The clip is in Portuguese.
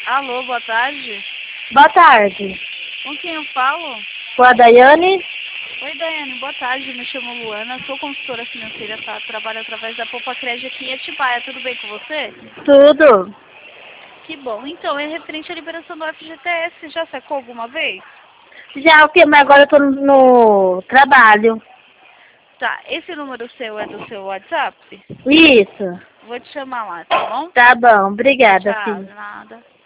Alô, boa tarde. Boa tarde. Com quem eu falo? Com a Daiane? Oi, Daiane, boa tarde. Me chamo Luana, sou consultora financeira, tá? Trabalho através da Poupa Crédito aqui em Atibaia. Tudo bem com você? Tudo. Que bom. Então, é referente à liberação do FGTS. Já sacou alguma vez? Já o que? Mas agora eu tô no trabalho. Tá. Esse número seu é do seu WhatsApp? Isso. Vou te chamar lá, tá bom? Tá bom. Obrigada, Tchau, filho. de nada.